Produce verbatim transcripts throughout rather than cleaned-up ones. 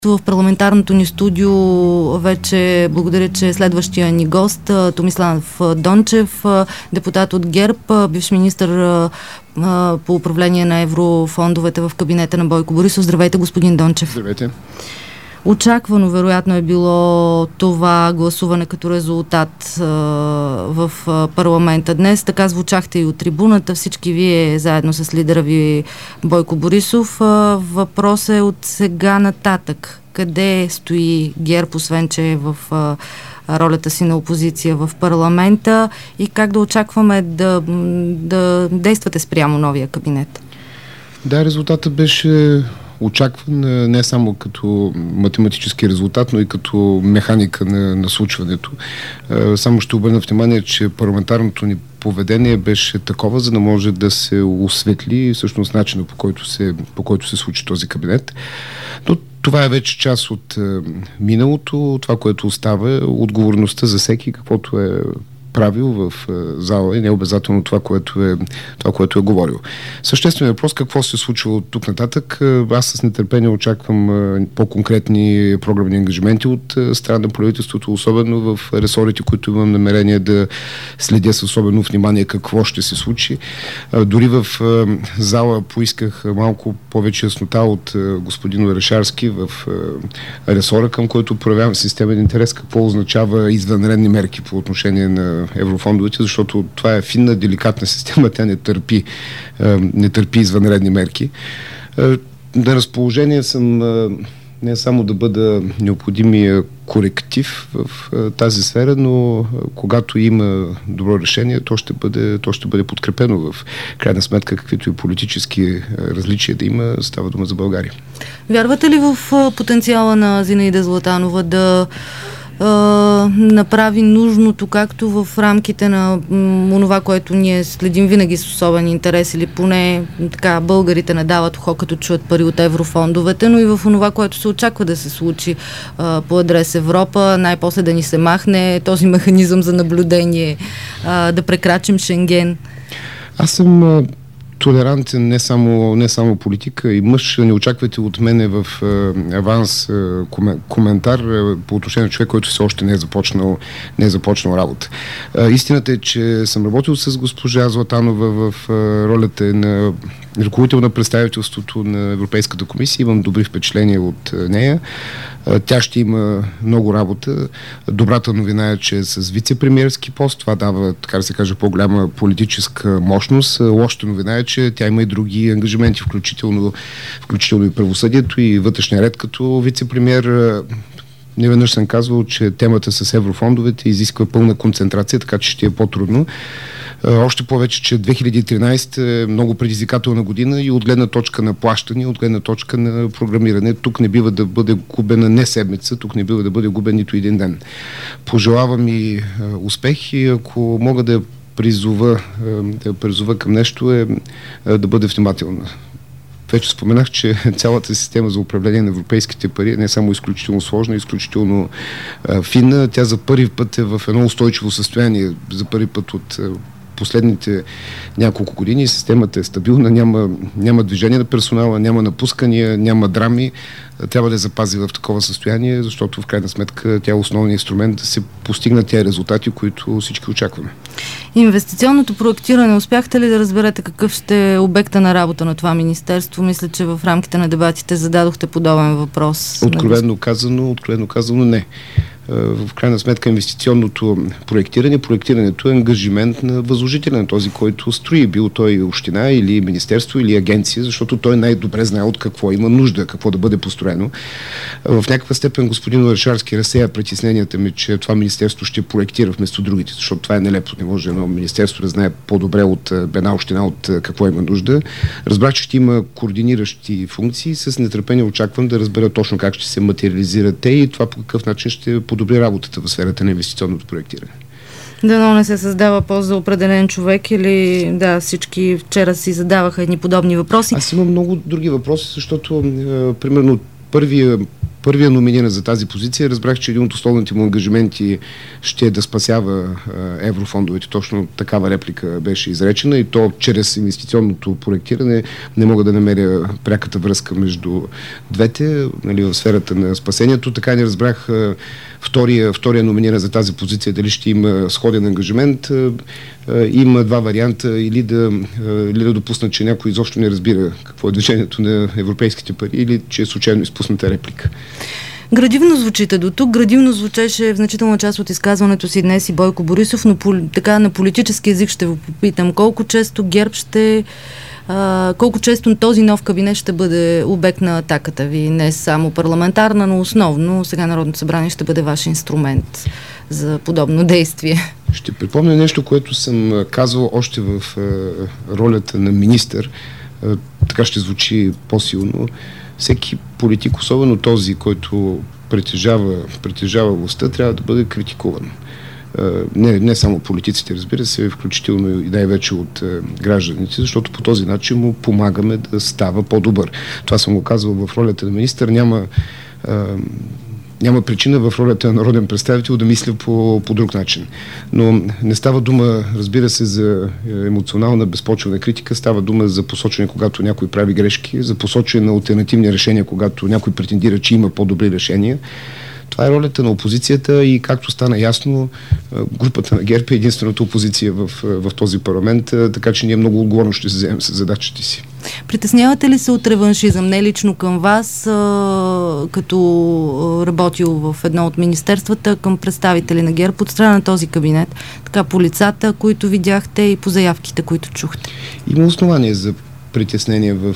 В парламентарното ни студио вече благодаря, че следващия ни гост Томислав Дончев, депутат от ГЕРБ, бивш министър по управление на еврофондовете в кабинета на Бойко Борисов. Здравейте, господин Дончев. Здравейте. Очаквано, вероятно е било това гласуване като резултат а, в а, парламента днес. Така звучахте и от трибуната. Всички вие, заедно с лидера ви Бойко Борисов. А, въпрос е от сега нататък. Къде стои ГЕРБ, освен че е в а, ролята си на опозиция в парламента, и как да очакваме да, да действате спрямо новия кабинет? Да, резултатът беше очакван не само като математически резултат, но и като механика на, на случването. Само ще обърна внимание, че парламентарното ни поведение беше такова, за да може да се осветли всъщност начина, по който се, по който се случи този кабинет. Но това е вече част от е, миналото, това, което остава, отговорността за всеки, каквото е правил в е, зала, и не е обязателно това, което е, това, което е говорил. Същественият въпрос, какво се случва от тук нататък. Аз с нетърпение очаквам е, по-конкретни програмни ангажименти от е, страна на правителството, особено в ресорите, които имам намерение да следя с особено внимание какво ще се случи. Е, дори в е, зала поисках малко повече яснота от е, господин Орешарски в е, ресора, към който проявявам системен интерес, какво означава извънредни мерки по отношение на еврофондовете, защото това е финна, деликатна система, тя не търпи, не търпи извънредни мерки. На разположение съм не само да бъда необходимия коректив в тази сфера, но когато има добро решение, то ще бъде, то ще бъде подкрепено. В крайна сметка, каквито и политически различия да има, става дума за България. Вярвате ли в потенциала на Зинаида Златанова да Uh, направи нужното, както в рамките на онова, което ние следим винаги с особен интерес, или поне така българите не дават ухо, като чуят пари от еврофондовете, но и в онова, което се очаква да се случи uh, по адрес Европа, най-после да ни се махне този механизъм за наблюдение, uh, да прекрачим Шенген? Аз съм uh... толерантен, не само, не само политика и мъж. Не очаквайте от мене в е, аванс е, коме, коментар е, по отношение на човек, който все още не е започнал, не е започнал работа. Е, истината е, че съм работил с госпожа Златанова в е, ролята на ръководител на представителството на Европейската комисия. Имам добри впечатления от е, нея. Е, тя ще има много работа. Добрата новина е, че е с вице-премиерски пост. Това дава, така да се каже, по-голяма политическа мощност. Лошата новина е, че тя има и други ангажименти, включително, включително и правосъдието и вътрешния ред като вице-премиер. Неведнъж съм казвал, че темата с еврофондовете изисква пълна концентрация, така че ще е по-трудно. Още повече, че две хиляди и тринадесета е много предизвикателна година и от гледна точка на плащане, от гледна точка на програмиране. Тук не бива да бъде губена не седмица, тук не бива да бъде губен нито един ден. Пожелавам и успех, и ако мога да призова, да призова към нещо, е да бъде внимателна. Вече споменах, че цялата система за управление на европейските пари е не само изключително сложна, изключително а, финна. Тя за първи път е в едно устойчиво състояние. За първи път от а, последните няколко години системата е стабилна, няма, няма движение на персонала, няма напускания, няма драми. Трябва да я запази в такова състояние, защото в крайна сметка тя е основният инструмент да се постигнат тези резултати, които всички очакваме. Инвестиционното проектиране, успяхте ли да разберете какъв ще е обекта на работа на това министерство? Мисля, че в рамките на дебатите зададохте подобен въпрос. Откровено казано, откровено казано не. В крайна сметка инвестиционното проектиране, проектирането е ангажимент на възложителя, на този, който строи, бил той община или министерство или агенция, защото той най-добре знае от какво има нужда, какво да бъде построено. В някаква степен господин Орешарски разсея притесненията ми, че това министерство ще проектира вместо другите, защото това е нелепо. Не може едно министерство да знае по-добре от една община от какво има нужда. Разбрах, че ще има координиращи функции, с нетърпение очаквам да разбера точно как ще се материализират те и това по какъв начин ще подобри работата в сферата на инвестиционното проектиране. Дано не се създава пост за определен човек или да, всички вчера си задаваха едни подобни въпроси. Аз имам много други въпроси, защото е, примерно първия първия номиниран за тази позиция, разбрах, че един от основните му ангажименти ще е да спасява а, еврофондовете. Точно такава реплика беше изречена и то чрез инвестиционното проектиране. Не мога да намеря пряката връзка между двете, нали, в сферата на спасението. Така не разбрах а, втория, втория номиниран за тази позиция дали ще има сходен ангажимент. А, а, има два варианта, или да, а, или да допуснат, че някой изобщо не разбира какво е движението на европейските пари, или че е случайно изпусната реплика. Градивно звучите до тук. Градивно звучеше в значителна част от изказването си днес и Бойко Борисов, но по, така на политически език ще ви попитам. Колко често ГЕРБ ще... А, колко често този нов кабинет ще бъде обект на атаката ви? Не само парламентарна, но основно сега Народното събрание ще бъде ваш инструмент за подобно действие. Ще припомня нещо, което съм казвал още в е, ролята на министър. Е, така ще звучи по-силно. Всеки политик, особено този, който притежава, притежава властта, трябва да бъде критикуван. Не, не само политиците, разбира се, включително и най-вече от е, гражданите, защото по този начин му помагаме да става по-добър. Това съм го казвал в ролята на министър. Няма, е, няма причина в ролята на народен представител да мисля по, по друг начин. Но не става дума, разбира се, за емоционална, безпочвена критика, става дума за посочване, когато някой прави грешки, за посочване на алтернативни решения, когато някой претендира, че има по-добри решения. Това е ролята на опозицията и, както стана ясно, групата на ГЕРБ е единствената опозиция в, в този парламент, така че ние много отговорно ще се вземем с задачите си. Притеснявате ли се от реваншизъм, не лично към вас, а, като работил в едно от министерствата, към представители на ГЕРБ от страна на този кабинет, така по лицата, които видяхте и по заявките, които чухте? Има основание за притеснение в,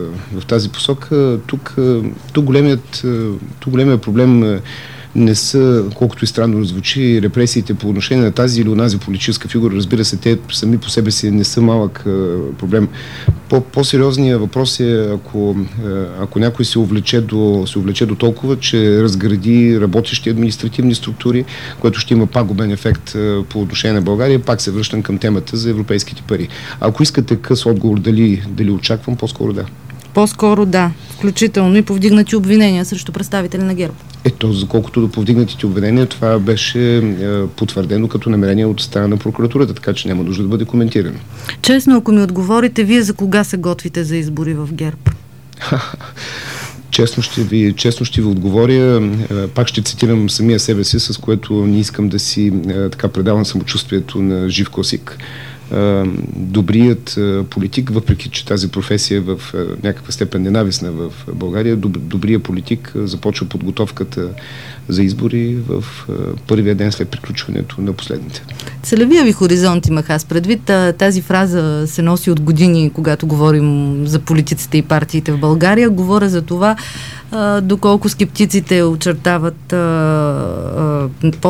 в тази посока. Тук, тук, големият, тук големият проблем не са, колкото и странно звучи, репресиите по отношение на тази или онази политическа фигура. Разбира се, те сами по себе си не са малък проблем. По, по-сериозният въпрос е, ако, ако някой се увлече, до, се увлече до толкова, че разгради работещи административни структури, което ще има пагубен ефект по отношение на България. Пак се връщам към темата за европейските пари. Ако искате къс отговор дали, дали очаквам, по-скоро да. По-скоро да, включително и повдигнати обвинения срещу представители на ГЕРБ. Ето, заколкото до повдигнатите обвинения, това беше е, потвърдено като намерение от страна на прокуратурата, така че няма нужда да бъде коментирано. Честно, ако ми отговорите, вие за кога се готвите за избори в ГЕРБ? Честно ще ви, честно ще ви отговоря. Пак ще цитирам самия себе си, с което не искам да си е, така предавам самочувствието на жив класик. Добрият политик, въпреки че тази професия е в някаква степен ненавистна в България, добрият политик започва подготовката за избори в първия ден след приключването на последните. Целевия ви хоризонт имах аз предвид. Тази фраза се носи от години, когато говорим за политиците и партиите в България. Говоря за това, доколко скептиците очертават а, а,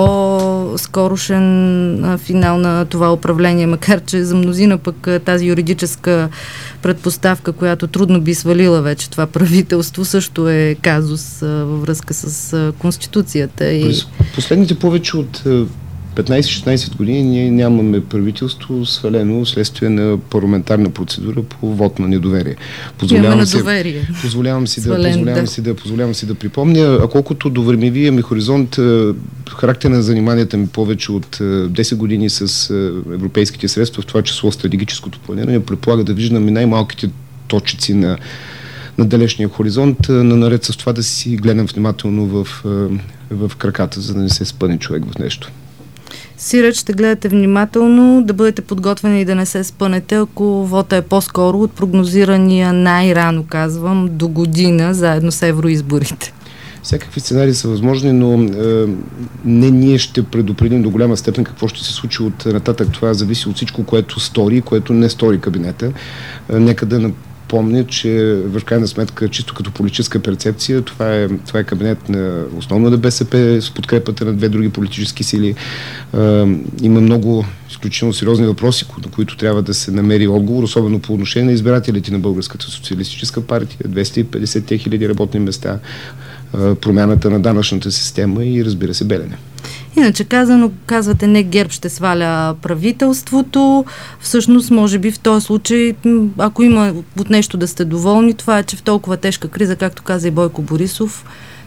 по-скорошен финал на това управление, макар че за мнозина пък тази юридическа предпоставка, която трудно би свалила вече това правителство, също е казус а, във връзка с а, Конституцията. И... През последните повече от петнайсет-шестнайсет години ние нямаме правителство свалено следствие на парламентарна процедура по вод на недоверие. Позволявам си, позволявам си, да, позволявам да. си да позволявам си да припомня, а колкото до времевия ми хоризонт, характер на заниманията ми повече от десет години с европейските средства, в това число стратегическото планиране, предполага да виждам и най-малките точици на на далечния хоризонт, на наред с това да си гледам внимателно в, в краката, за да не се спъне човек в нещо. Сиреч, ще гледате внимателно, да бъдете подготвени и да не се спънете, ако вота е по-скоро от прогнозирания най-рано, казвам, до година, заедно с евроизборите. Всякакви сценарии са възможни, но е, не ние ще предупредим до голяма степен какво ще се случи от нататък. Това зависи от всичко, което стори, което не стори кабинета. Е, нека да помня, че в крайна сметка, чисто като политическа перцепция, това е, това е кабинет на основно на БСП с подкрепата на две други политически сили. Е, има много изключително сериозни въпроси, на които трябва да се намери отговор, особено по отношение на избирателите на Българската социалистическа партия, двеста и петдесет хиляди работни места, е, промяната на данъчната система и, разбира се, Белене. Иначе казано, казвате, не ГЕРБ ще сваля правителството. Всъщност, може би в този случай, ако има от нещо да сте доволни, това е, че в толкова тежка криза, както каза и Бойко Борисов,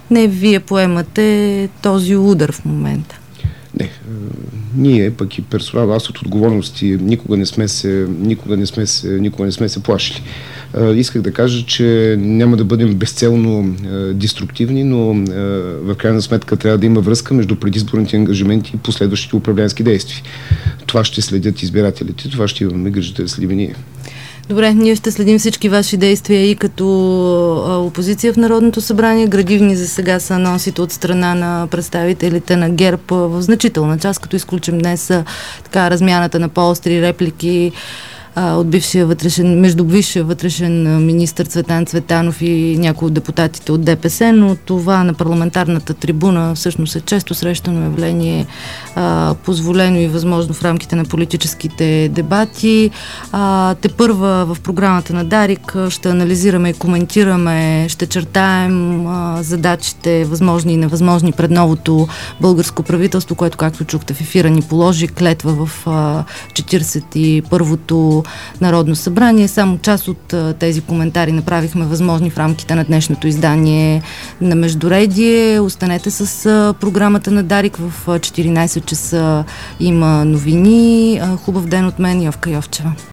не вие поемате този удар в момента? Не, ние пък и персонал, аз от отговорности никога не сме се, никога не сме се, никога не сме се плашили. Исках да кажа, че няма да бъдем безцелно деструктивни, но в крайна сметка трябва да има връзка между предизборните ангажименти и последващите управленски действия. Това ще следят избирателите, това ще имаме грижата да следим ние. Добре, ние ще следим всички ваши действия и като а, опозиция в Народното събрание. Градивни за сега са анонсите от страна на представителите на ГЕРБ в значителна част, като изключим днес така размяната на по-остри реплики от бившия вътрешен, между бившия вътрешен министър Цветан Цветанов и някои от депутатите от ДПС, но това на парламентарната трибуна всъщност е често срещано явление, а, позволено и възможно в рамките на политическите дебати. А, те първа в програмата на Дарик ще анализираме и коментираме, ще чертаем а, задачите, възможни и невъзможни пред новото българско правителство, което, както чухте в ефира, ни положи клетва в а, четиридесет и първото Народно събрание. Само част от а, тези коментари направихме възможни в рамките на днешното издание на Междуредие. Останете с а, програмата на Дарик. В четиринайсет часа има новини. А, хубав ден от мен, Йовка Йовчева.